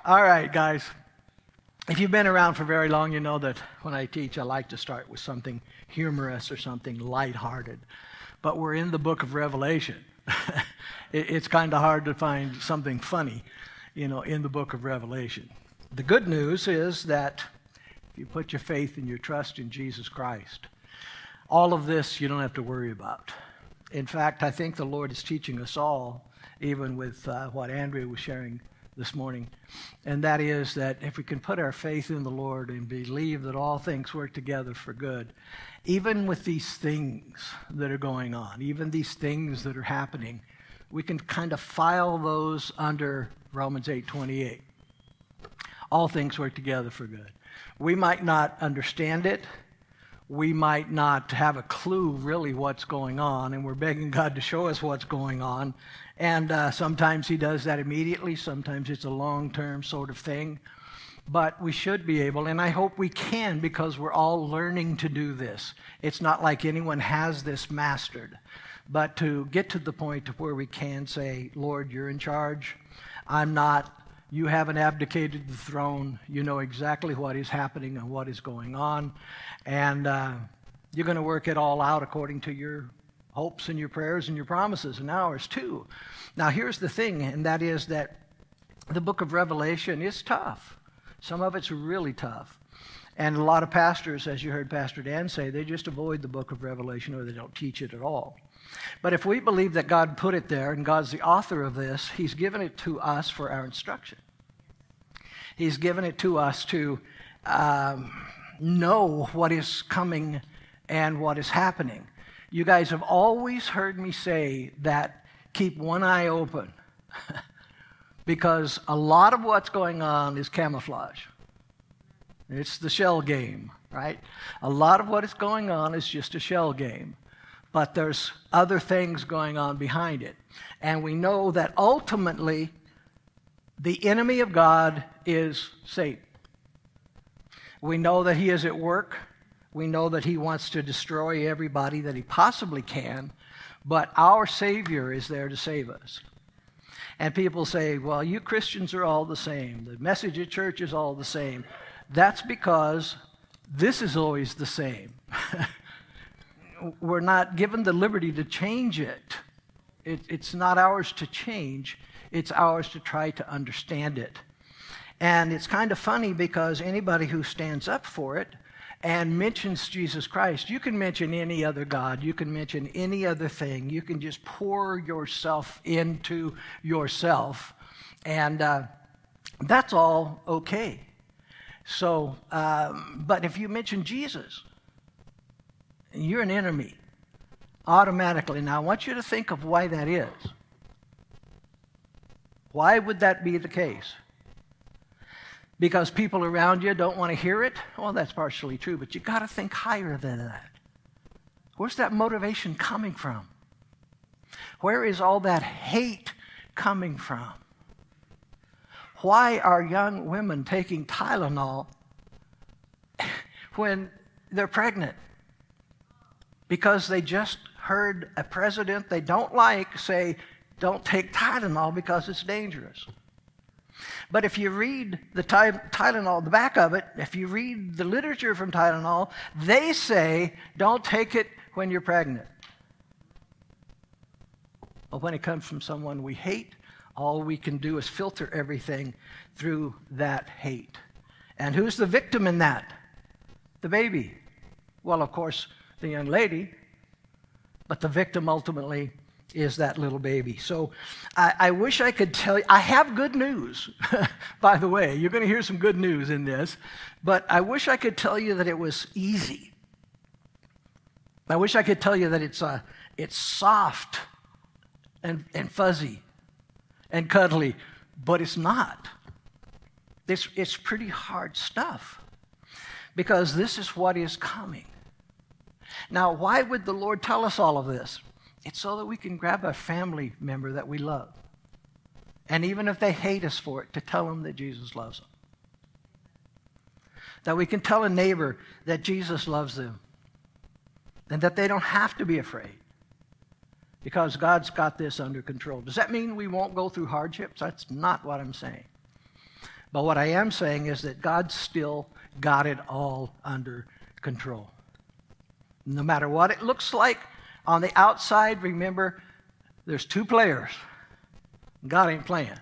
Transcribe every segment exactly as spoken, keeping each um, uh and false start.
All right, guys. If you've been around for very long, you know that when I teach, I like to start with something humorous or something lighthearted. But we're in the book of Revelation. It's kind of hard to find something funny, you know, in the book of Revelation. The good news is that if you put your faith and your trust in Jesus Christ, all of this you don't have to worry about. In fact, I think the Lord is teaching us all, even with uh, what Andrea was sharing this morning, and that is that if we can put our faith in the Lord and believe that all things work together for good, even with these things that are going on, even these things that are happening, we can kind of file those under Romans eight twenty-eight. All things work together for good. We might not understand it. We might not have a clue really what's going on, and we're begging God to show us what's going on. And uh, sometimes he does that immediately. Sometimes it's a long-term sort of thing. But we should be able, and I hope we can, because we're all learning to do this. It's not like anyone has this mastered. But to get to the point where we can say, Lord, you're in charge. I'm not. You haven't abdicated the throne. You know exactly what is happening and what is going on. And uh, you're going to work it all out according to your hopes and your prayers and your promises and ours too. Now here's the thing, and that is that the book of Revelation is tough. Some of it's really tough. And a lot of pastors, as you heard Pastor Dan say, they just avoid the book of Revelation or they don't teach it at all. But if we believe that God put it there and God's the author of this, he's given it to us for our instruction. He's given it to us to um, know what is coming and what is happening. You guys have always heard me say that keep one eye open because a lot of what's going on is camouflage. It's the shell game, right? A lot of what is going on is just a shell game. But there's other things going on behind it. And we know that ultimately the enemy of God is Satan. We know that he is at work. We know that he wants to destroy everybody that he possibly can. But our Savior is there to save us. And people say, well, you Christians are all the same. The message at church is all the same. That's because this is always the same. We're not given the liberty to change it. it. It's not ours to change. It's ours to try to understand it. And it's kind of funny because anybody who stands up for it and mentions Jesus Christ, you can mention any other God. You can mention any other thing. You can just pour yourself into yourself. And uh, that's all okay. So, um, but if you mention Jesus, you're an enemy automatically. Now, I want you to think of why that is. Why would that be the case? Because people around you don't want to hear it? Well, that's partially true, but you got to think higher than that. Where's that motivation coming from? Where is all that hate coming from? Why are young women taking Tylenol when they're pregnant? Because they just heard a president they don't like say, don't take Tylenol because it's dangerous. But if you read the ty- Tylenol, the back of it, if you read the literature from Tylenol, they say, don't take it when you're pregnant. But when it comes from someone we hate, all we can do is filter everything through that hate. And who's the victim in that? The baby. Well, of course, the young lady, but the victim ultimately is that little baby. So I, I wish I could tell you, I have good news, by the way. You're going to hear some good news in this, but I wish I could tell you that it was easy. I wish I could tell you that it's uh, it's soft and, and fuzzy and cuddly, but it's not. It's, it's pretty hard stuff because this is what is coming. Now, why would the Lord tell us all of this? It's so that we can grab a family member that we love. And even if they hate us for it, to tell them that Jesus loves them. That we can tell a neighbor that Jesus loves them. And that they don't have to be afraid. Because God's got this under control. Does that mean we won't go through hardships? That's not what I'm saying. But what I am saying is that God still got it all under control. No matter what it looks like on the outside, remember, there's two players. God ain't playing.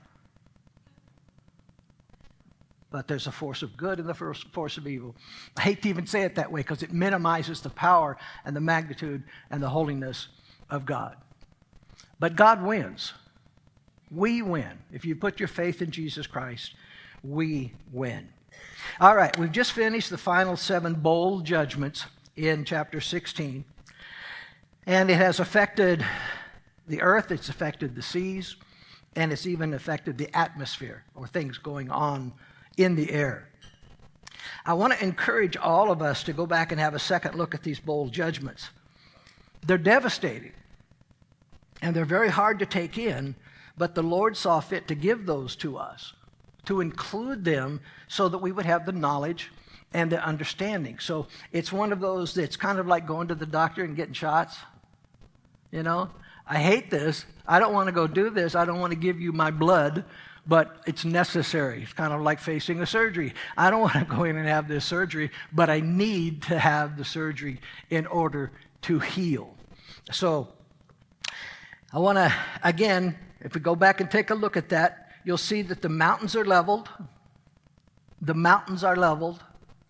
But there's a force of good and the force of evil. I hate to even say it that way because it minimizes the power and the magnitude and the holiness of God. But God wins. We win. If you put your faith in Jesus Christ, we win. All right, we've just finished the final seven bold judgments in chapter sixteen. And it has affected the earth, it's affected the seas, and it's even affected the atmosphere, or things going on in the air. I want to encourage all of us to go back and have a second look at these bold judgments. They're devastating, and they're very hard to take in, but the Lord saw fit to give those to us, to include them so that we would have the knowledge and the understanding. So it's one of those that's kind of like going to the doctor and getting shots. You know, I hate this. I don't want to go do this. I don't want to give you my blood, but it's necessary. It's kind of like facing a surgery. I don't want to go in and have this surgery, but I need to have the surgery in order to heal. So I want to, again, if we go back and take a look at that, you'll see that the mountains are leveled. The mountains are leveled.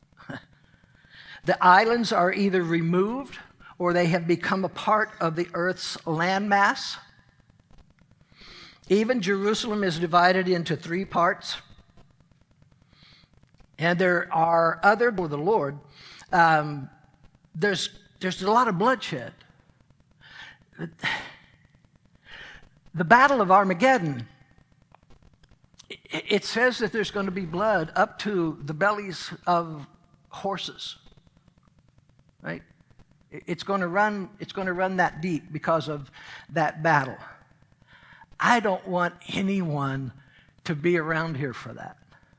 The islands are either removed or they have become a part of the earth's landmass. Even Jerusalem is divided into three parts. And there are other, for the Lord, um, there's, there's a lot of bloodshed. The Battle of Armageddon, it says that there's going to be blood up to the bellies of horses, right? It's going to run, it's going to run that deep because of that battle. I don't want anyone to be around here for that.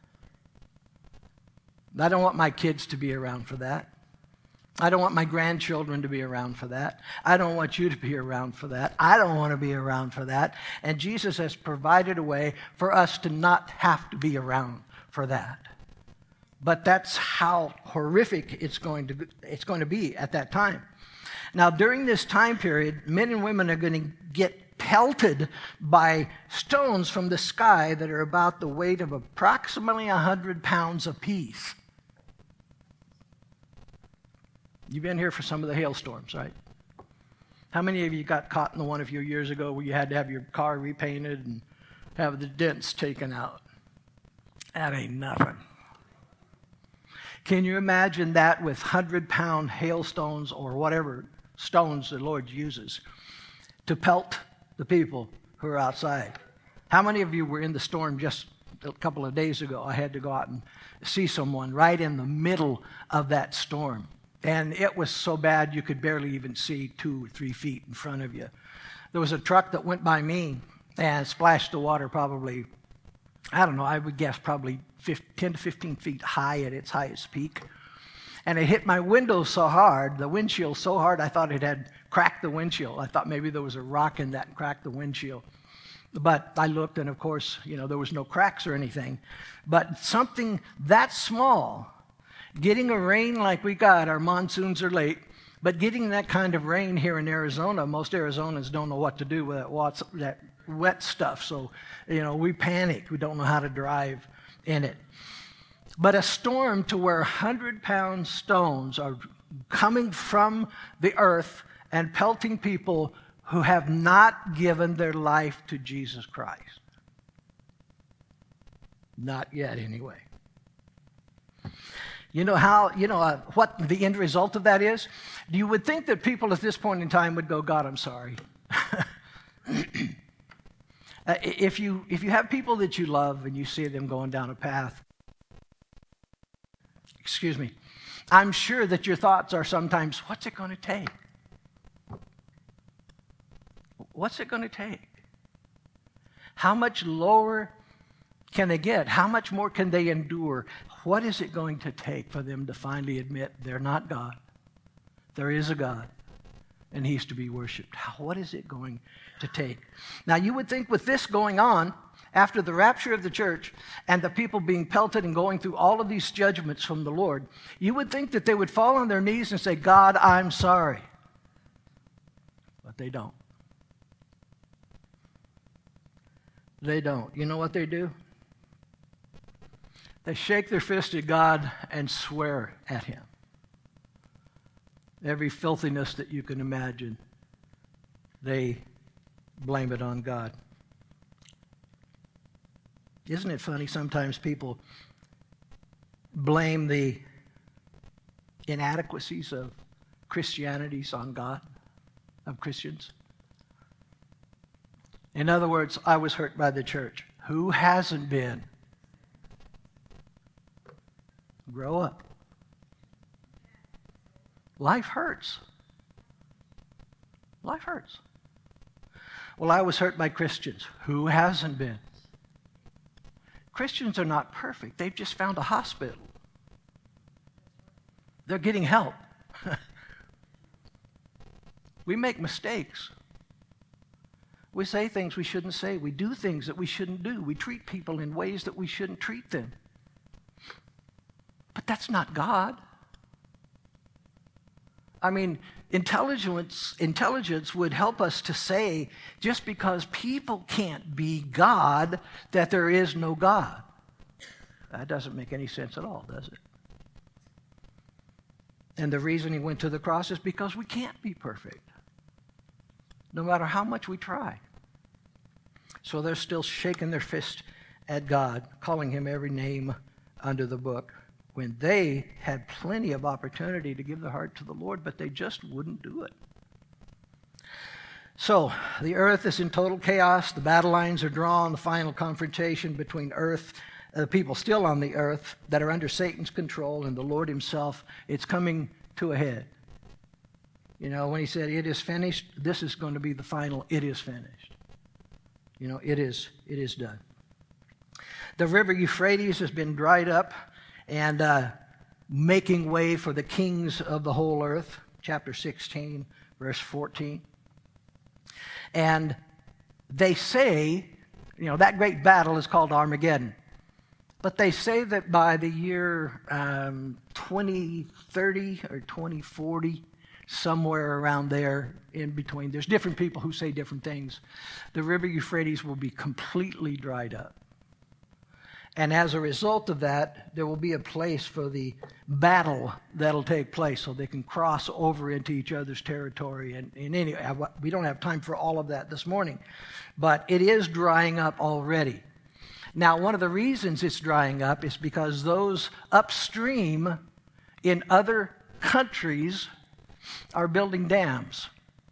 I don't want my kids to be around for that. I don't want my grandchildren to be around for that. I don't want you to be around for that. I don't want to be around for that. And Jesus has provided a way for us to not have to be around for that. But that's how horrific it's going to, it's going to be at that time. Now, during this time period, men and women are going to get pelted by stones from the sky that are about the weight of approximately one hundred pounds apiece. You've been here for some of the hailstorms, right? How many of you got caught in the one a few years ago where you had to have your car repainted and have the dents taken out? That ain't nothing. Can you imagine that with one hundred pound hailstones or whatever stones the Lord uses to pelt the people who are outside? How many of you were in the storm just a couple of days ago? I had to go out and see someone right in the middle of that storm. And it was so bad you could barely even see two or three feet in front of you. There was a truck that went by me and splashed the water probably, I don't know, I would guess probably ten to fifteen feet high at its highest peak. And it hit my window so hard, the windshield so hard, I thought it had cracked the windshield. I thought maybe there was a rock in that and cracked the windshield. But I looked, and of course, you know, there was no cracks or anything. But something that small, getting a rain like we got, our monsoons are late, but getting that kind of rain here in Arizona, most Arizonans don't know what to do with that wet, that wet stuff. So, you know, we panic. We don't know how to drive in it. But a storm to where one hundred pound stones are coming from the earth and pelting people who have not given their life to Jesus Christ. Not yet, anyway. You know how, you know uh, what the end result of that is? You would think that people at this point in time would go, God, I'm sorry. uh, if you if you have people that you love and you see them going down a path, excuse me, I'm sure that your thoughts are sometimes, what's it going to take? What's it going to take? How much lower can they get? How much more can they endure? What is it going to take for them to finally admit they're not God? There is a God, and He's to be worshipped. What is it going to take? Now, you would think with this going on, after the rapture of the church and the people being pelted and going through all of these judgments from the Lord, you would think that they would fall on their knees and say, God, I'm sorry. But they don't. They don't. You know what they do? They shake their fist at God and swear at him. Every filthiness that you can imagine, they blame it on God. Isn't it funny? Sometimes people blame the inadequacies of Christianities on God, of Christians. In other words, I was hurt by the church. Who hasn't been? Grow up. Life hurts. Life hurts. Well, I was hurt by Christians. Who hasn't been? Christians are not perfect. They've just found a hospital. They're getting help. We make mistakes. We say things we shouldn't say. We do things that we shouldn't do. We treat people in ways that we shouldn't treat them. But that's not God. I mean, intelligence, intelligence would help us to say, just because people can't be God, that there is no God. That doesn't make any sense at all, does it? And the reason he went to the cross is because we can't be perfect, no matter how much we try. So they're still shaking their fist at God, calling him every name under the book, when they had plenty of opportunity to give their heart to the Lord, but they just wouldn't do it. So the earth is in total chaos. The battle lines are drawn. The final confrontation between earth, the people still on the earth that are under Satan's control, and the Lord himself, it's coming to a head. You know, when he said, it is finished, this is going to be the final, it is finished. You know, it is, it is done. The river Euphrates has been dried up and uh, making way for the kings of the whole earth, chapter sixteen, verse fourteen. And they say, you know, that great battle is called Armageddon. But they say that by the year um, twenty thirty or twenty forty, somewhere around there in between, there's different people who say different things, the river Euphrates will be completely dried up. And as a result of that, there will be a place for the battle that'll take place so they can cross over into each other's territory. And, and anyway, we don't have time for all of that this morning. But it is drying up already. Now, one of the reasons it's drying up is because those upstream in other countries are building dams.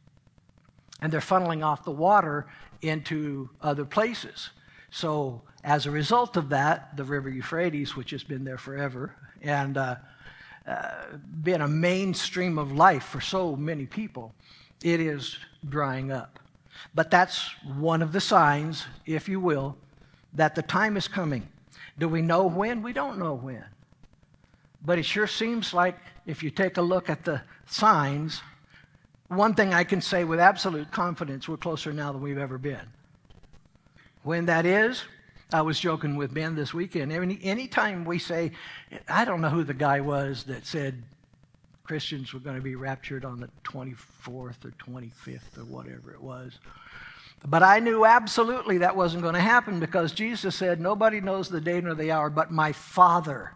And they're funneling off the water into other places. So as a result of that, the river Euphrates, which has been there forever, and uh, uh, been a mainstream of life for so many people, it is drying up. But that's one of the signs, if you will, that the time is coming. Do we know when? We don't know when. But it sure seems like if you take a look at the signs, one thing I can say with absolute confidence, we're closer now than we've ever been. When that is, I was joking with Ben this weekend. Any anytime we say, I don't know who the guy was that said Christians were going to be raptured on the twenty-fourth or twenty-fifth or whatever it was. But I knew absolutely that wasn't going to happen because Jesus said, nobody knows the day nor the hour but my Father.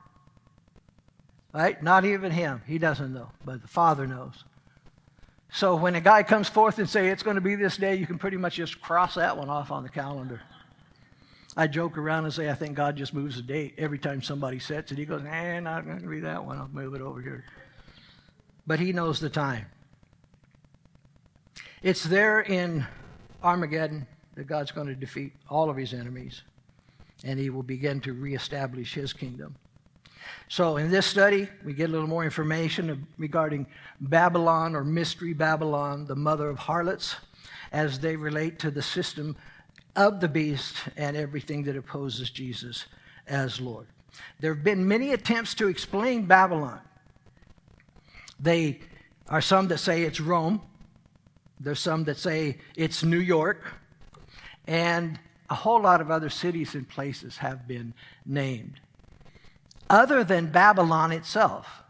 Right? Not even him. He doesn't know, but the Father knows. So when a guy comes forth and say it's going to be this day, you can pretty much just cross that one off on the calendar. I joke around and say, I think God just moves the date every time somebody sets it. He goes, eh, not going to be that one. I'll move it over here. But he knows the time. It's there in Armageddon that God's going to defeat all of his enemies, and he will begin to reestablish his kingdom. So in this study, we get a little more information regarding Babylon or Mystery Babylon, the mother of harlots, as they relate to the system of the beast and everything that opposes Jesus as Lord. There have been many attempts to explain Babylon. They are some that say it's Rome. There's some that say it's New York. And a whole lot of other cities and places have been named, other than Babylon itself.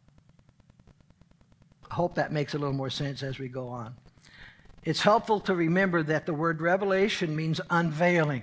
I hope that makes a little more sense as we go on. It's helpful to remember that the word revelation means unveiling,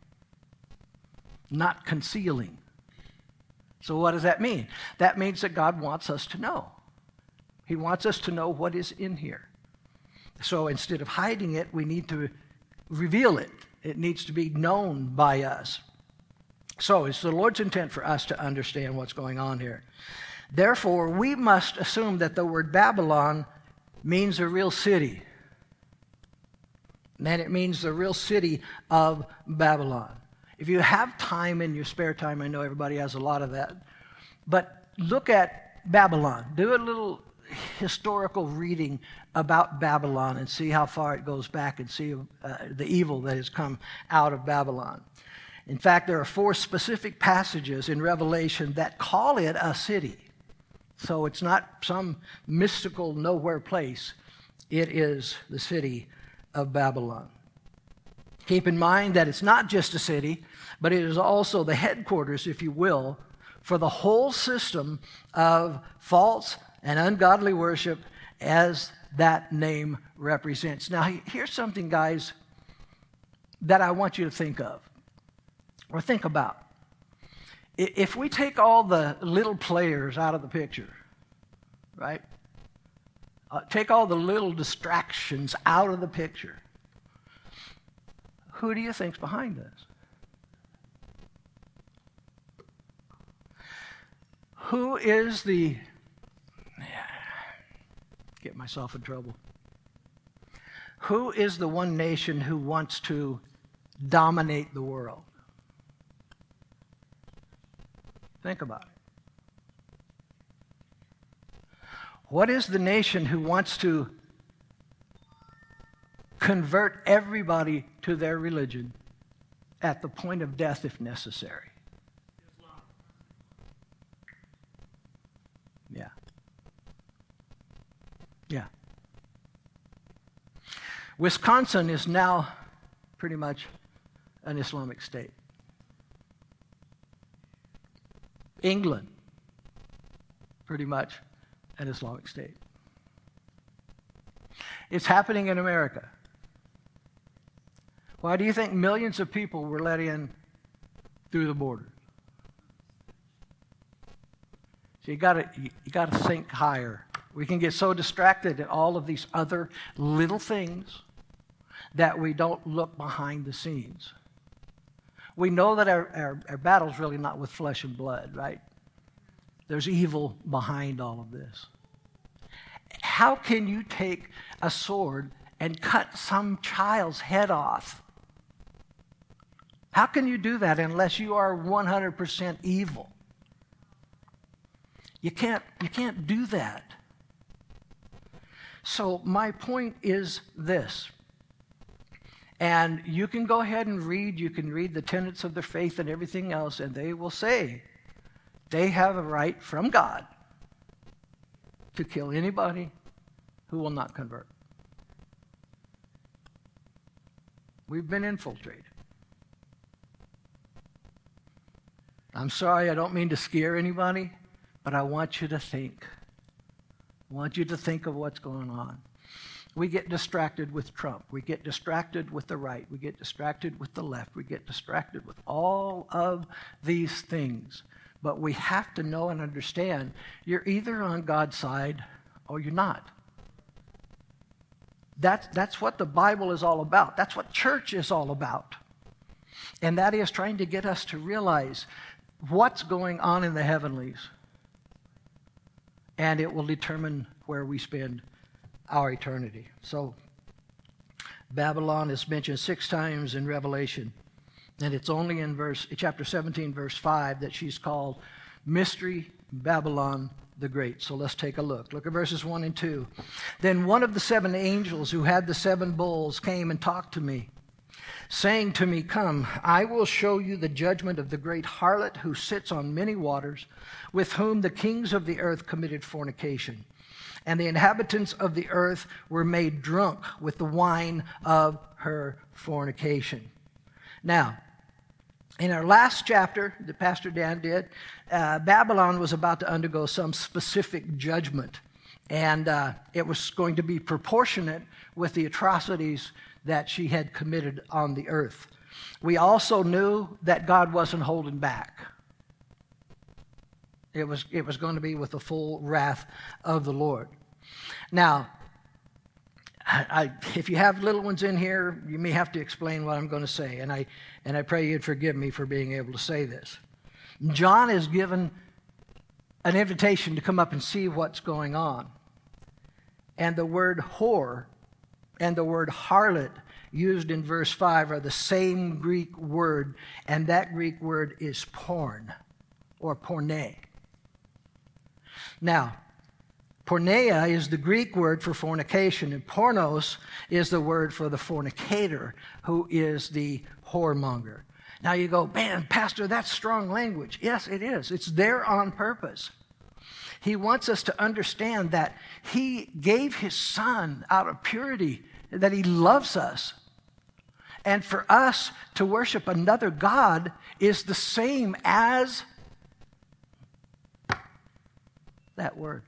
not concealing. So what does that mean? That means that God wants us to know. He wants us to know what is in here. So instead of hiding it, we need to reveal it. It needs to be known by us. So it's the Lord's intent for us to understand what's going on here. Therefore, we must assume that the word Babylon means a real city. And it means the real city of Babylon. If you have time in your spare time, I know everybody has a lot of that, but look at Babylon. Do a little historical reading about Babylon and see how far it goes back and see uh, the evil that has come out of Babylon. In fact, there are four specific passages in Revelation that call it a city. So it's not some mystical nowhere place. It is the city of Babylon. Keep in mind that it's not just a city, but it is also the headquarters, if you will, for the whole system of false and ungodly worship as that name represents. Now, here's something, guys, that I want you to think of or think about. If we take all the little players out of the picture, right? Uh, take all the little distractions out of the picture. Who do you think's behind this? Who is the... Get myself in trouble. Who is the one nation who wants to dominate the world? Think about it. What is the nation who wants to convert everybody to their religion at the point of death if necessary? Islam. Yeah. Yeah. Wisconsin is now pretty much an Islamic state. England, pretty much an Islamic state. It's happening in America. Why do you think millions of people were let in through the border? So you got to you got to think higher. We can get so distracted at all of these other little things that we don't look behind the scenes. We know that our, our, our battle's really not with flesh and blood, right? There's evil behind all of this. How can you take a sword and cut some child's head off? How can you do that unless you are one hundred percent evil? You can't, you can't do that. So my point is this, and you can go ahead and read, you can read the tenets of their faith and everything else, and they will say they have a right from God to kill anybody who will not convert. We've been infiltrated. I'm sorry, I don't mean to scare anybody, but I want you to think. I want you to think of what's going on. We get distracted with Trump. We get distracted with the right. We get distracted with the left. We get distracted with all of these things. But we have to know and understand you're either on God's side or you're not. That's, that's what the Bible is all about. That's what church is all about. And that is trying to get us to realize what's going on in the heavenlies. And it will determine where we spend our eternity. So, Babylon is mentioned six times in Revelation. And it's only in verse, chapter seventeen, verse five, that she's called Mystery Babylon the Great. So let's take a look. Look at verses one and two. Then one of the seven angels who had the seven bowls came and talked to me, saying to me, "Come, I will show you the judgment of the great harlot who sits on many waters, with whom the kings of the earth committed fornication. And the inhabitants of the earth were made drunk with the wine of her fornication." Now, in our last chapter that Pastor Dan did, uh, Babylon was about to undergo some specific judgment, and uh, it was going to be proportionate with the atrocities that she had committed on the earth. We also knew that God wasn't holding back. It was, it was going to be with the full wrath of the Lord. Now, I, I, if you have little ones in here, you may have to explain what I'm going to say, and I, and I pray you'd forgive me for being able to say this. John is given an invitation to come up and see what's going on. And the word whore and the word harlot used in verse five are the same Greek word, and that Greek word is porn, or porne. Now, porneia is the Greek word for fornication, and pornos is the word for the fornicator, who is the whoremonger. Now you go, man, Pastor, that's strong language. Yes, it is. It's there on purpose. He wants us to understand that he gave his son out of purity, that he loves us. And for us to worship another God is the same as that word.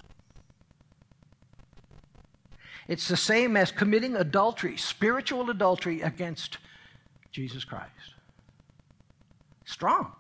It's the same as committing adultery, spiritual adultery against Jesus Christ. Strong.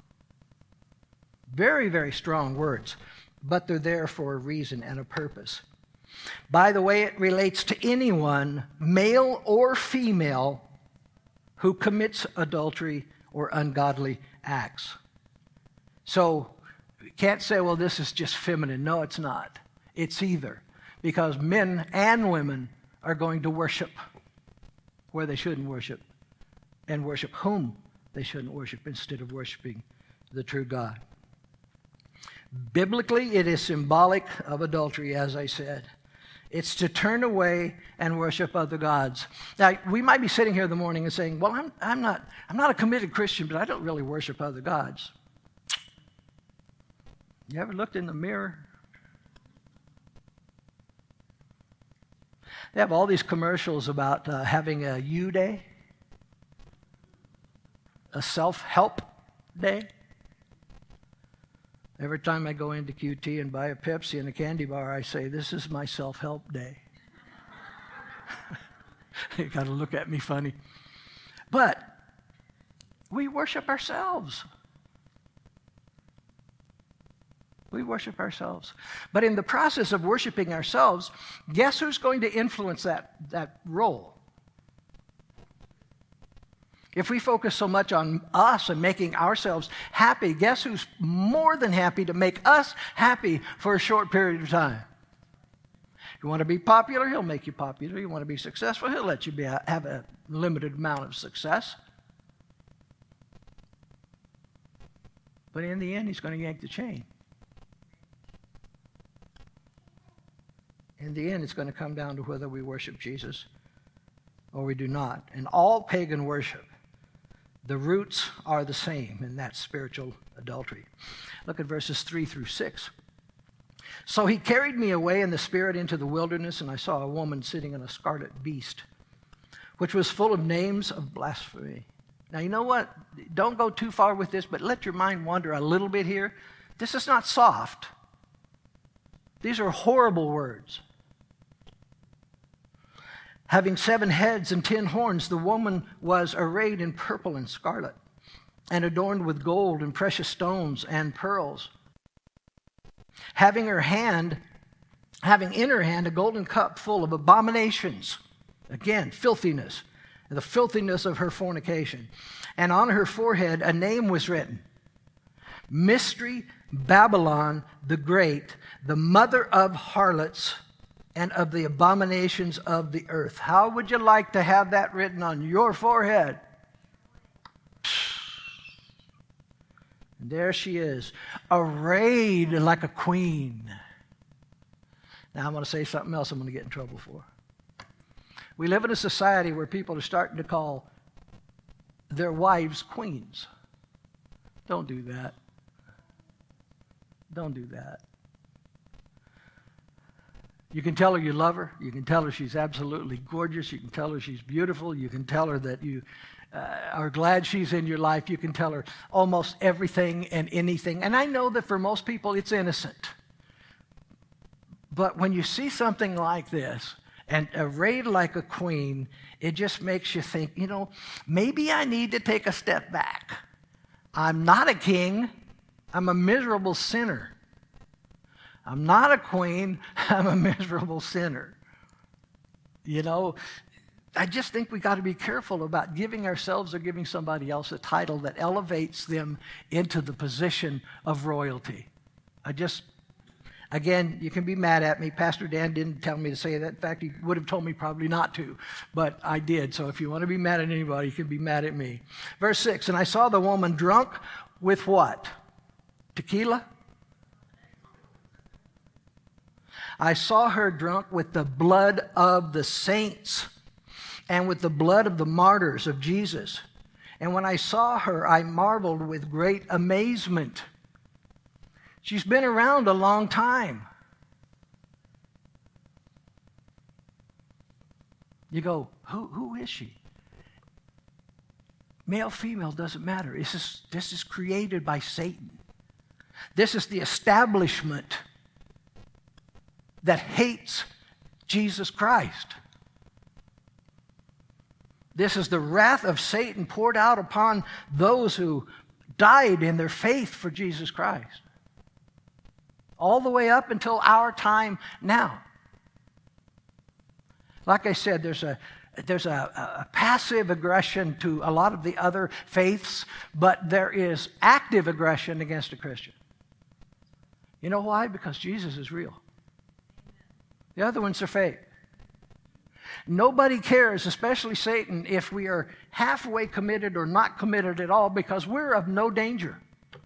Very, very strong words, but they're there for a reason and a purpose. By the way, it relates to anyone, male or female, who commits adultery or ungodly acts. So you can't say, well, this is just feminine. No, it's not. It's either. Because men and women are going to worship where they shouldn't worship, and worship whom they shouldn't worship instead of worshiping the true God. Biblically, it is symbolic of adultery, as I said. It's to turn away and worship other gods. Now, we might be sitting here in the morning and saying, well, I'm, I'm, not, I'm not a committed Christian, but I don't really worship other gods. You ever looked in the mirror? They have all these commercials about uh, having a U day, a self-help day. Every time I go into Q T and buy a Pepsi and a candy bar, I say, this is my self-help day. You got to look at me funny. But we worship ourselves. We worship ourselves. But in the process of worshiping ourselves, guess who's going to influence that, that role? If we focus so much on us and making ourselves happy, guess who's more than happy to make us happy for a short period of time? You want to be popular, he'll make you popular. You want to be successful, he'll let you be, have a limited amount of success. But in the end, he's going to yank the chain. In the end, it's going to come down to whether we worship Jesus or we do not. And all pagan worship, the roots are the same in that spiritual adultery. Look at verses three through six. So he carried me away in the spirit into the wilderness, and I saw a woman sitting on a scarlet beast, which was full of names of blasphemy. Now, you know what? Don't go too far with this, but let your mind wander a little bit here. This is not soft. These are horrible words. Having seven heads and ten horns, the woman was arrayed in purple and scarlet, and adorned with gold and precious stones and pearls. Having her hand, having in her hand a golden cup full of abominations, again, filthiness, the filthiness of her fornication. And on her forehead a name was written, Mystery Babylon the Great, the mother of harlots and of the abominations of the earth. How would you like to have that written on your forehead? And there she is, arrayed like a queen. Now I'm going to say something else I'm going to get in trouble for. We live in a society where people are starting to call their wives queens. Don't do that. Don't do that. You can tell her you love her. You can tell her she's absolutely gorgeous. You can tell her she's beautiful. You can tell her that you, uh, are glad she's in your life. You can tell her almost everything and anything. And I know that for most people it's innocent. But when you see something like this, and arrayed like a queen, it just makes you think, you know, maybe I need to take a step back. I'm not a king. I'm a miserable sinner. I'm not a queen. I'm a miserable sinner. You know, I just think we got to be careful about giving ourselves or giving somebody else a title that elevates them into the position of royalty. I just, again, you can be mad at me. Pastor Dan didn't tell me to say that. In fact, he would have told me probably not to, but I did. So if you want to be mad at anybody, you can be mad at me. Verse six, and I saw the woman drunk with what? Tequila? I saw her drunk with the blood of the saints and with the blood of the martyrs of Jesus. And when I saw her, I marveled with great amazement. She's been around a long time. You go, who, who is she? Male, female, doesn't matter. This is, this is created by Satan. This is the establishment that hates Jesus Christ. This is the wrath of Satan poured out upon those who died in their faith for Jesus Christ. All the way up until our time now. Like I said, there's a there's a, a passive aggression to a lot of the other faiths, but there is active aggression against a Christian. You know why? Because Jesus is real. The other ones are fake. Nobody cares, especially Satan, if we are halfway committed or not committed at all, because we're of no danger.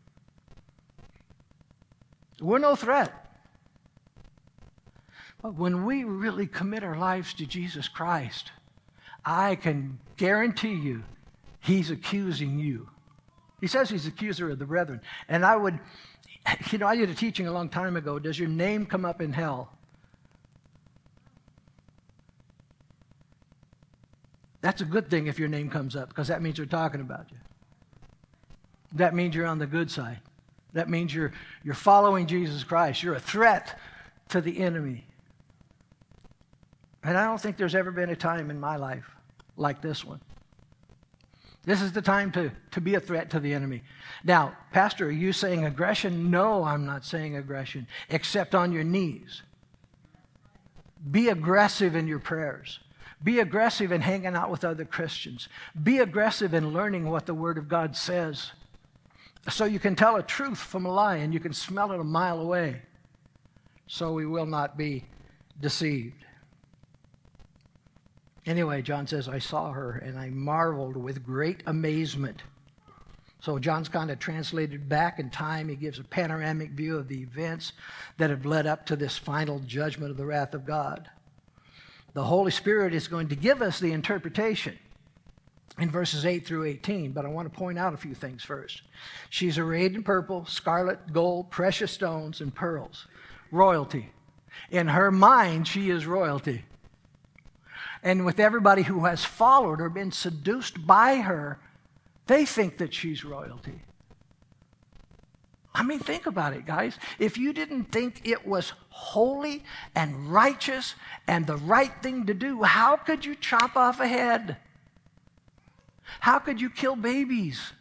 We're no threat. But when we really commit our lives to Jesus Christ, I can guarantee you he's accusing you. He says he's accuser of the brethren. And I would, you know, I did a teaching a long time ago. Does your name come up in hell? That's a good thing if your name comes up, because that means they're talking about you. That means you're on the good side. That means you're, you're following Jesus Christ. You're a threat to the enemy. And I don't think there's ever been a time in my life like this one. This is the time to, to be a threat to the enemy. Now, Pastor, are you saying aggression? No, I'm not saying aggression, except on your knees. Be aggressive in your prayers. Be aggressive in hanging out with other Christians. Be aggressive in learning what the Word of God says, so you can tell a truth from a lie and you can smell it a mile away, so we will not be deceived. Anyway, John says, I saw her and I marveled with great amazement. So John's kind of translated back in time. He gives a panoramic view of the events that have led up to this final judgment of the wrath of God. The Holy Spirit is going to give us the interpretation in verses eight through eighteen, but I want to point out a few things first. She's arrayed in purple, scarlet, gold, precious stones, and pearls. Royalty. In her mind, she is royalty. And with everybody who has followed or been seduced by her, they think that she's royalty. I mean, think about it, guys. If you didn't think it was holy and righteous and the right thing to do, how could you chop off a head? How could you kill babies?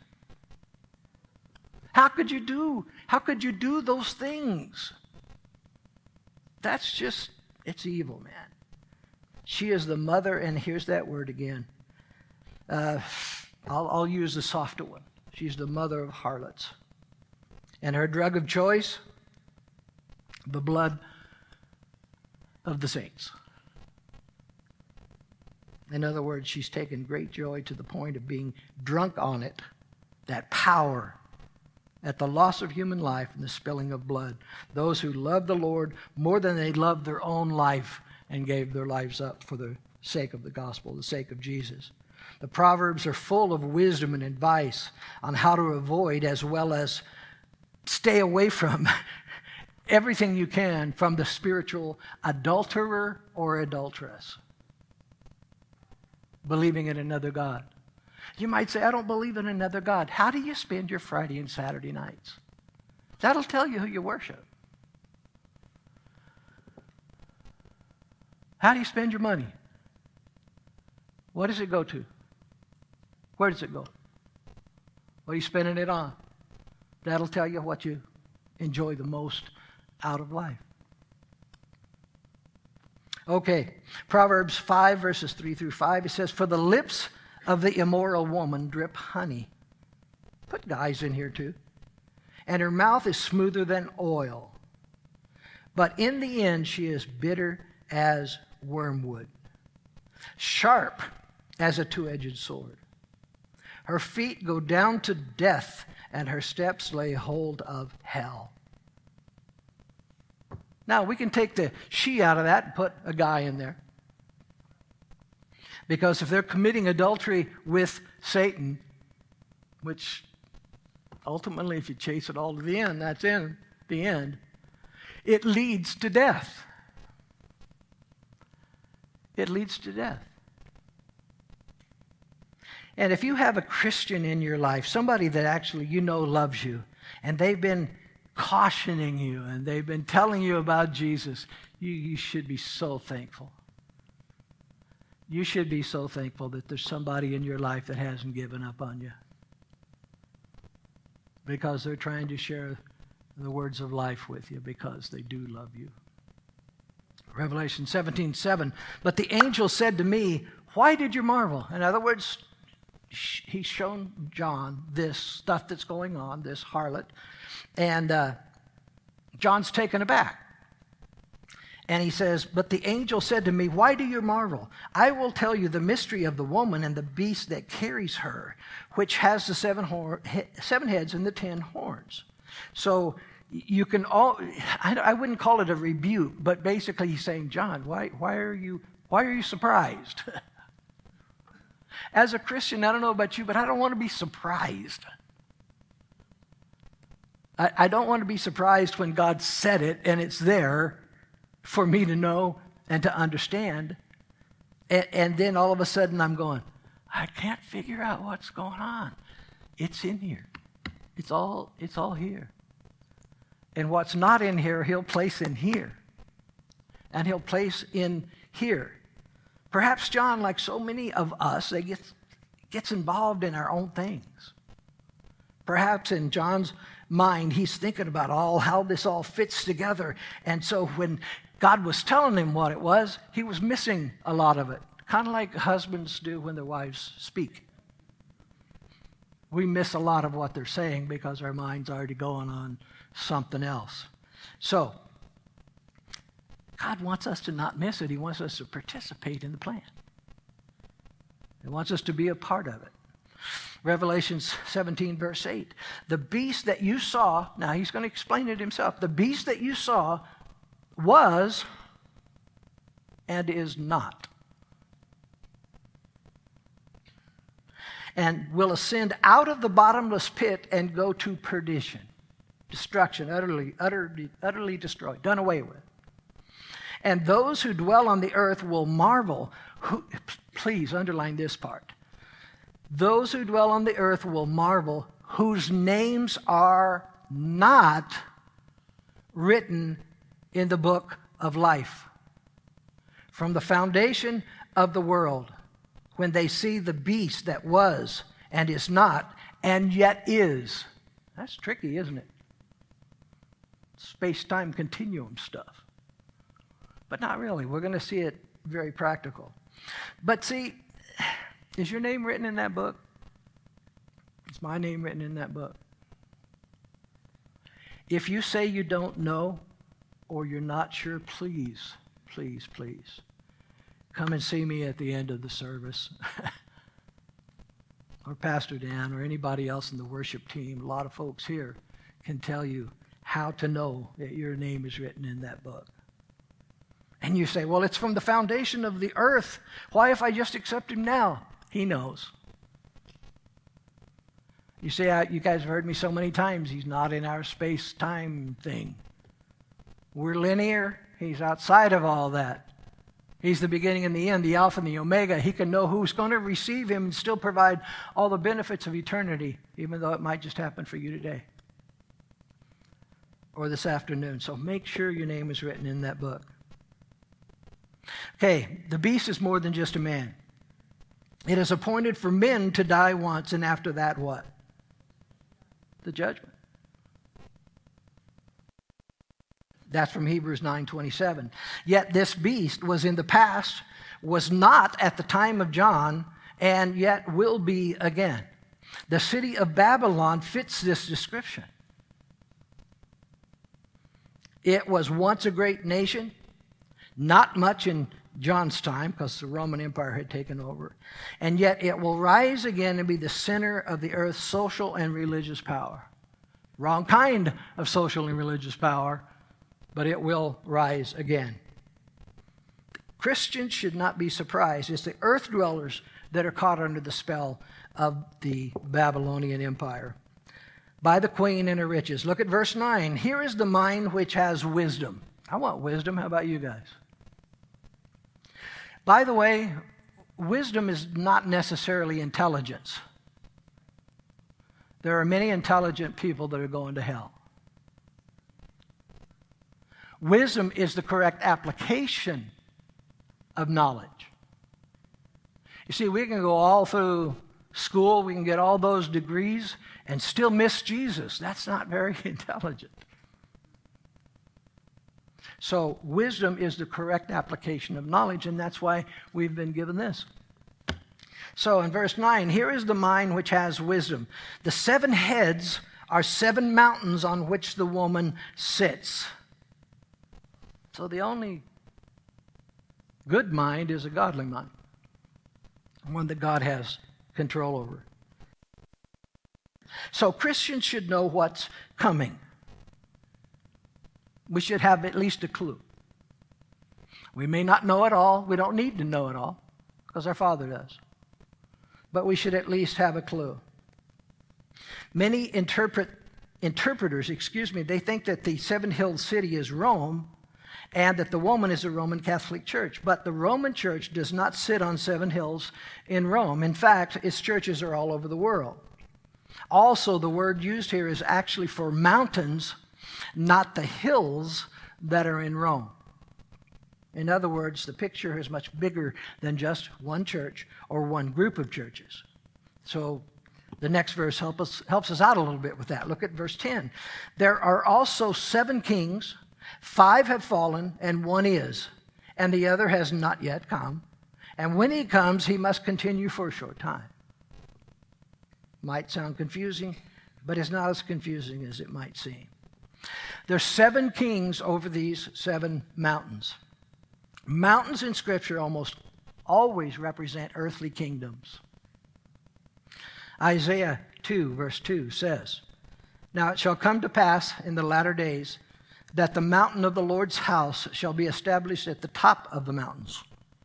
How could you do, how could you do those things? That's just, it's evil, man. She is the mother, and here's that word again. Uh, I'll, I'll use the softer one. She's the mother of harlots. And her drug of choice, the blood of the saints. In other words, she's taken great joy to the point of being drunk on it, that power at the loss of human life and the spilling of blood. Those who love the Lord more than they loved their own life and gave their lives up for the sake of the gospel, the sake of Jesus. The Proverbs are full of wisdom and advice on how to avoid as well as stay away from everything you can from the spiritual adulterer or adulteress, believing in another God. You might say, I don't believe in another God. How do you spend your Friday and Saturday nights? That'll tell you who you worship. How do you spend your money? What does it go to? Where does it go? What are you spending it on? That'll tell you what you enjoy the most out of life. Okay, Proverbs five, verses three through five, it says, for the lips of the immoral woman drip honey. Put guys in here too. And her mouth is smoother than oil. But in the end, she is bitter as wormwood, sharp as a two-edged sword. Her feet go down to death, and her steps lay hold of hell. Now, we can take the she out of that and put a guy in there. Because if they're committing adultery with Satan, which ultimately, if you chase it all to the end, that's in the end, it leads to death. It leads to death. And if you have a Christian in your life, somebody that actually you know loves you, and they've been cautioning you, and they've been telling you about Jesus, you, you should be so thankful. You should be so thankful that there's somebody in your life that hasn't given up on you. Because they're trying to share the words of life with you because they do love you. Revelation seventeen seven, but the angel said to me, why did you marvel? In other words, he's shown John this stuff that's going on, this harlot, and uh, John's taken aback. And he says, but the angel said to me, why do you marvel? I will tell you the mystery of the woman and the beast that carries her, which has the seven, hor- seven heads and the ten horns. So you can all, I, I wouldn't call it a rebuke, but basically he's saying, John, why, why are you, why are you surprised? As a Christian, I don't know about you, but I don't want to be surprised. I, I don't want to be surprised when God said it and it's there for me to know and to understand. And, and then all of a sudden I'm going, I can't figure out what's going on. It's in here. It's all, it's all here. And what's not in here, he'll place in here. And he'll place in here. Perhaps John, like so many of us, they get, gets involved in our own things. Perhaps in John's mind, he's thinking about all how this all fits together. And so when God was telling him what it was, he was missing a lot of it. Kind of like husbands do when their wives speak. We miss a lot of what they're saying because our mind's already going on something else. So, God wants us to not miss it. He wants us to participate in the plan. He wants us to be a part of it. Revelation seventeen, verse eight. The beast that you saw, now he's going to explain it himself. The beast that you saw was and is not, and will ascend out of the bottomless pit and go to perdition, destruction, utterly, utterly, utterly destroyed, done away with. And those who dwell on the earth will marvel. Who, please underline this part. Those who dwell on the earth will marvel, whose names are not written in the book of life from the foundation of the world, when they see the beast that was and is not and yet is. That's tricky, isn't it? Space-time continuum stuff. But not really. We're going to see it very practical. But see, is your name written in that book? Is my name written in that book? If you say you don't know or you're not sure, please, please, please, come and see me at the end of the service. Or Pastor Dan or anybody else in the worship team. A lot of folks here can tell you how to know that your name is written in that book. And you say, well, it's from the foundation of the earth. Why if I just accept him now? He knows. You say, I, you guys have heard me so many times, he's not in our space-time thing. We're linear. He's outside of all that. He's the beginning and the end, the Alpha and the Omega. He can know who's going to receive him and still provide all the benefits of eternity, even though it might just happen for you today or this afternoon. So make sure your name is written in that book. Okay, the beast is more than just a man. It is appointed for men to die once, and after that, what? The judgment. That's from Hebrews nine twenty-seven. Yet this beast was in the past, was not at the time of John, and yet will be again. The city of Babylon fits this description. It was once a great nation, not much in John's time, because the Roman Empire had taken over, and yet it will rise again and be the center of the earth's social and religious power. Wrong kind of social and religious power, but it will rise again. Christians should not be surprised. It's the earth dwellers that are caught under the spell of the Babylonian Empire by the queen and her riches. Look at verse nine. Here is the mind which has wisdom. I want wisdom. How about you guys? By the way, wisdom is not necessarily intelligence. There are many intelligent people that are going to hell. Wisdom is the correct application of knowledge. You see, we can go all through school, we can get all those degrees, and still miss Jesus. That's not very intelligent. So wisdom is the correct application of knowledge, and that's why we've been given this. So in verse nine, here is the mind which has wisdom. The seven heads are seven mountains on which the woman sits. So the only good mind is a godly mind, one that God has control over. So Christians should know what's coming. We should have at least a clue. We may not know it all. We don't need to know it all, because our Father does. But we should at least have a clue. Many interpret, interpreters, excuse me, they think that the seven-hilled city is Rome, and that the woman is a Roman Catholic Church. But the Roman Church does not sit on seven hills in Rome. In fact, its churches are all over the world. Also, the word used here is actually for mountains, not the hills that are in Rome. In other words, the picture is much bigger than just one church or one group of churches. So the next verse help us, helps us out a little bit with that. Look at verse ten. There are also seven kings. Five have fallen, and one is, and the other has not yet come. And when he comes, he must continue for a short time. Might sound confusing, but it's not as confusing as it might seem. There's seven kings over these seven mountains. Mountains in Scripture almost always represent earthly kingdoms. Isaiah two, verse two says, Now it shall come to pass in the latter days that the mountain of the Lord's house shall be established at the top of the mountains,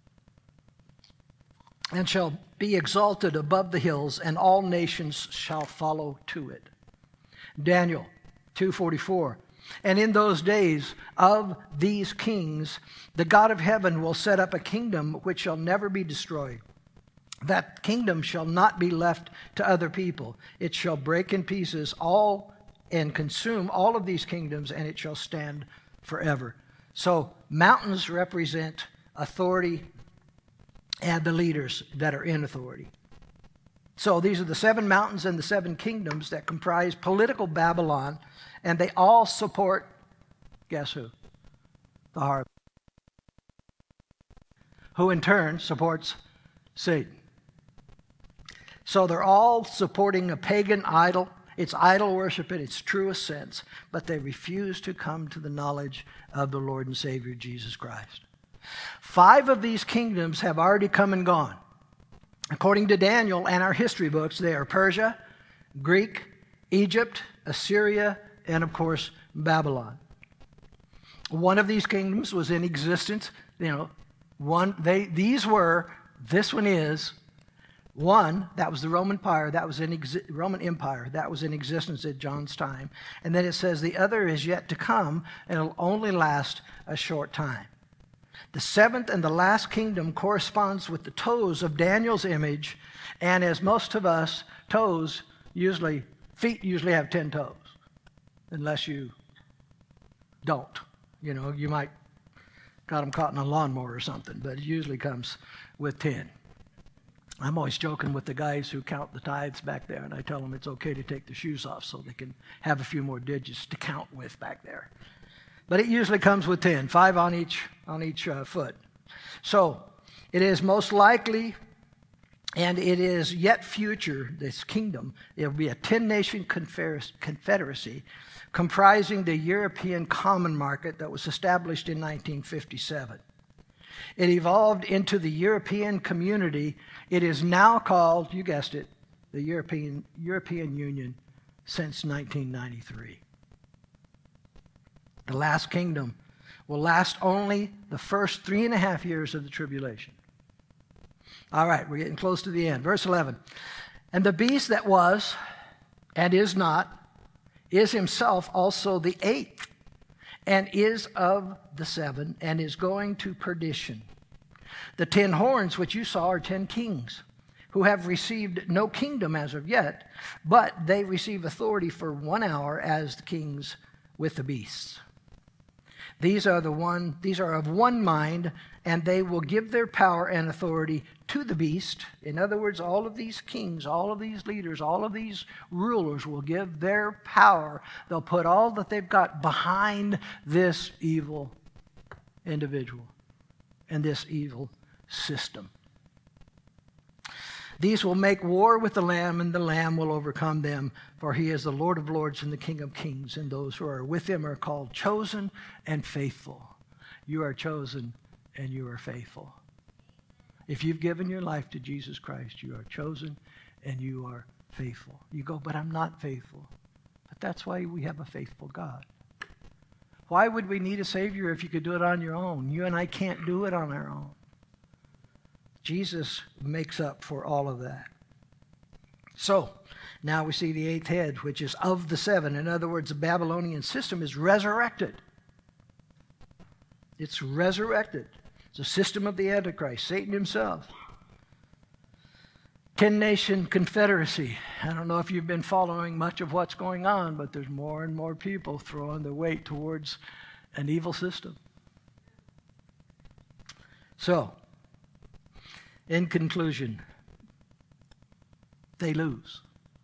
and shall be exalted above the hills, and all nations shall follow to it. Daniel two forty-four. And in those days of these kings, the God of heaven will set up a kingdom which shall never be destroyed. That kingdom shall not be left to other people. It shall break in pieces all and consume all of these kingdoms, and it shall stand forever. So mountains represent authority and the leaders that are in authority. So these are the seven mountains and the seven kingdoms that comprise political Babylon, and they all support, guess who? The harlot, who in turn supports Satan. So they're all supporting a pagan idol. It's idol worship in its truest sense, but they refuse to come to the knowledge of the Lord and Savior Jesus Christ. Five of these kingdoms have already come and gone. According to Daniel and our history books, they are Persia, Greek, Egypt, Assyria, and of course, Babylon. One of these kingdoms was in existence, you know, one, they, these were, this one is, one, that was the Roman Empire, that was in exi- Roman Empire, that was in existence at John's time. And then it says the other is yet to come, and it'll only last a short time. The seventh and the last kingdom corresponds with the toes of Daniel's image, and as most of us, toes usually, feet usually have ten toes, unless you don't. You know, you might got them caught in a lawnmower or something, but it usually comes with ten. I'm always joking with the guys who count the tithes back there, and I tell them it's okay to take the shoes off so they can have a few more digits to count with back there. But it usually comes with ten, five on each, on each uh, foot. So it is most likely, and it is yet future, this kingdom, it will be a ten-nation confederacy comprising the European Common Market that was established in nineteen fifty-seven. It evolved into the European Community. It is now called, you guessed it, the European, European Union since nineteen ninety-three. The last kingdom will last only the first three and a half years of the tribulation. All right, we're getting close to the end. Verse eleven. And the beast that was and is not is himself also the eighth, and is of the seven, and is going to perdition. The ten horns which you saw are ten kings, who have received no kingdom as of yet, but they receive authority for one hour as the kings with the beasts. These are the one, these are of one mind, and they will give their power and authority to the beast. In other words, all of these kings, all of these leaders, all of these rulers will give their power. They'll put all that they've got behind this evil individual and this evil system. These will make war with the Lamb, and the Lamb will overcome them, for he is the Lord of lords and the King of kings, and those who are with him are called chosen and faithful. You are chosen and you are faithful. If you've given your life to Jesus Christ, you are chosen and you are faithful. You go, but I'm not faithful. But that's why we have a faithful God. Why would we need a Savior if you could do it on your own? You and I can't do it on our own. Jesus makes up for all of that. So, now we see the eighth head, which is of the seven. In other words, the Babylonian system is resurrected. It's resurrected. It's a system of the Antichrist, Satan himself. Ten-nation confederacy. I don't know if you've been following much of what's going on, but there's more and more people throwing their weight towards an evil system. So, in conclusion, they lose.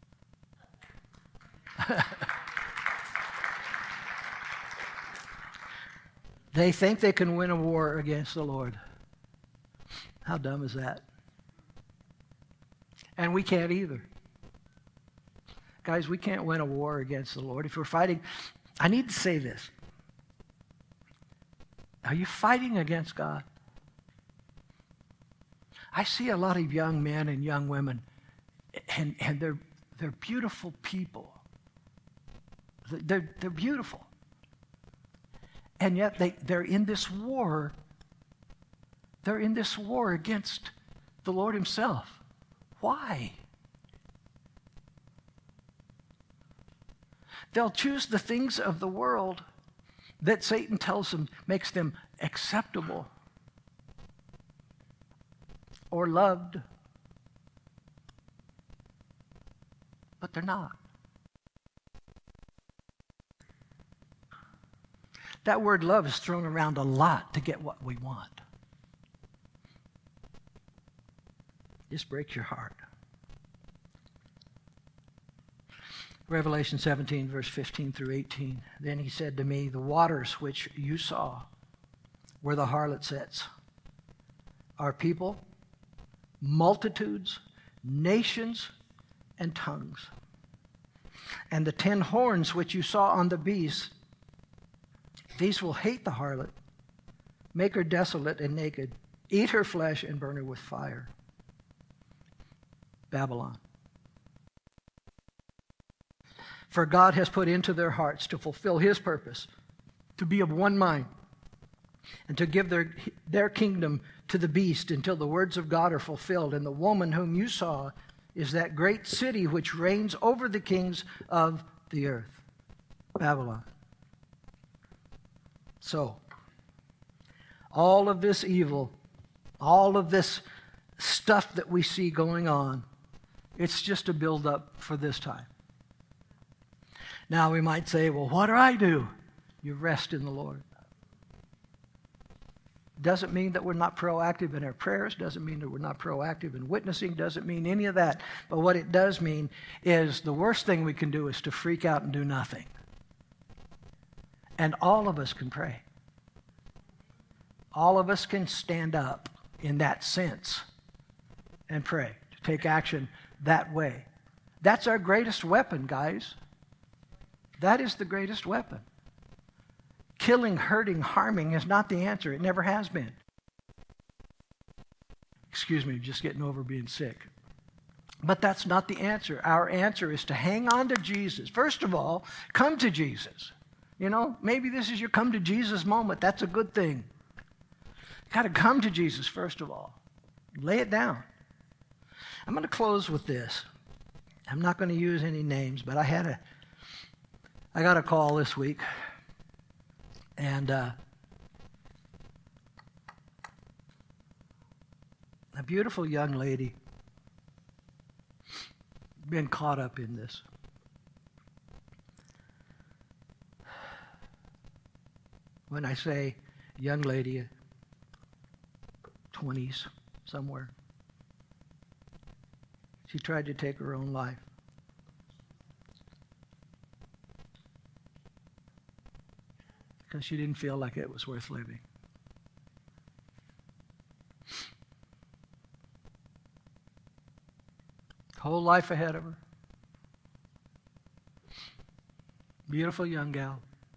They think they can win a war against the Lord. How dumb is that? And we can't either. Guys, we can't win a war against the Lord. If we're fighting, I need to say this. Are you fighting against God? I see a lot of young men and young women, and, and they're, they're beautiful people. They're, they're beautiful. And yet they, they're in this war. They're in this war against the Lord himself. Why? They'll choose the things of the world that Satan tells them makes them acceptable or loved, but they're not. That word love is thrown around a lot to get what we want. Just breaks your heart. Revelation seventeen, verse fifteen through eighteen. Then he said to me, the waters which you saw where the harlot sits are people, multitudes, nations, and tongues. And the ten horns which you saw on the beast, these will hate the harlot, make her desolate and naked, eat her flesh and burn her with fire. Babylon. For God has put into their hearts to fulfill his purpose, to be of one mind, and to give their, their kingdom to the beast until the words of God are fulfilled. And the woman whom you saw is that great city which reigns over the kings of the earth. Babylon. So, all of this evil, all of this stuff that we see going on, it's just a build-up for this time. Now we might say, well, what do I do? You rest in the Lord. Doesn't mean that we're not proactive in our prayers, doesn't mean that we're not proactive in witnessing, doesn't mean any of that. But what it does mean is the worst thing we can do is to freak out and do nothing. And all of us can pray. All of us can stand up in that sense and pray, to take action that way. That's our greatest weapon, guys. That is the greatest weapon. Killing, hurting, harming is not the answer. It never has been. Excuse me, just getting over being sick. But that's not the answer. Our answer is to hang on to Jesus. First of all, come to Jesus. You know, maybe this is your come to Jesus moment. That's a good thing. You've got to come to Jesus first of all. Lay it down. I'm going to close with this. I'm not going to use any names, but I had a, I got a call this week, and uh, a beautiful young lady been caught up in this. When I say young lady, twenties somewhere, she tried to take her own life. Because she didn't feel like it was worth living. Whole life ahead of her. Beautiful young gal.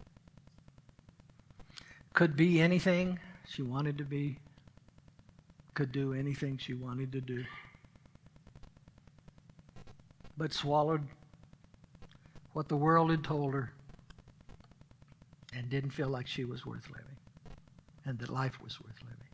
Could be anything she wanted to be. Could do anything she wanted to do. But swallowed what the world had told her and didn't feel like she was worth living and that life was worth living.